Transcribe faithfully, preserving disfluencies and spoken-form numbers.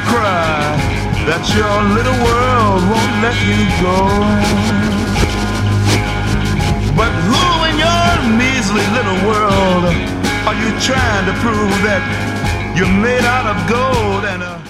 cry that your little world won't let you go. But who in your measly little world are you trying to prove that you're made out of gold and a